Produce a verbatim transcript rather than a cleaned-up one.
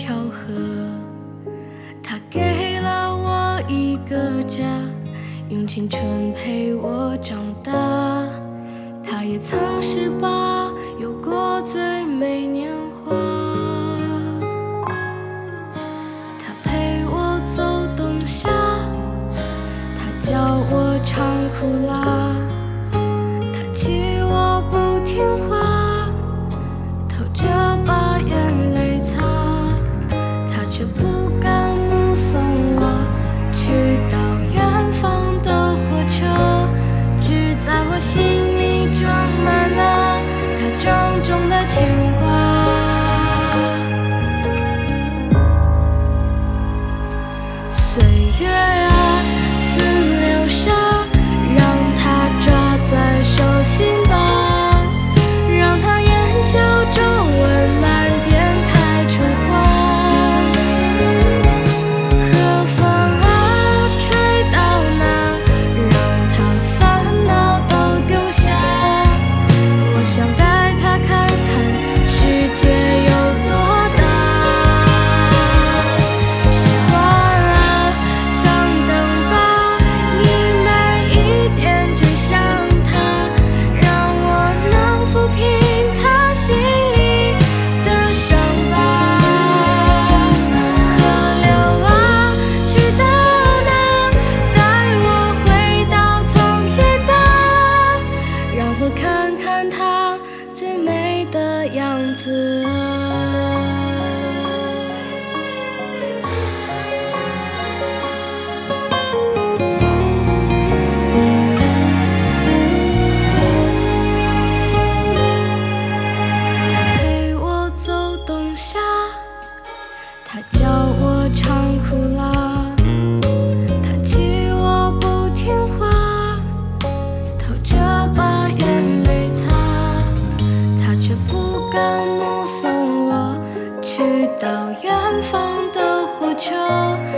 巧合，他给了我一个家，用青春陪我长大。他也曾十八，有过最美年华。他陪我走冬夏，他教我唱苦辣，他气我不听话，偷着把眼泪擦。他却不敢目送我去到远方的火车，只在我心里装满了他重重的牵挂。岁月啊，似流沙，让它抓在手心吧，让它眼角皱纹慢点开出花。和风啊，吹到哪，让它烦恼都丢下。我想带它看看世界有多大。习惯啊，等等吧，你慢一点追向它，让我能抚平它心里的伤疤。河流啊，去到哪，带我回到从前吧，让我看看它最美的样子啊。他陪我走冬夏，他教我唱苦辣，他气我不听话，偷着把眼泪擦。他却不敢目送我去到远方的火车，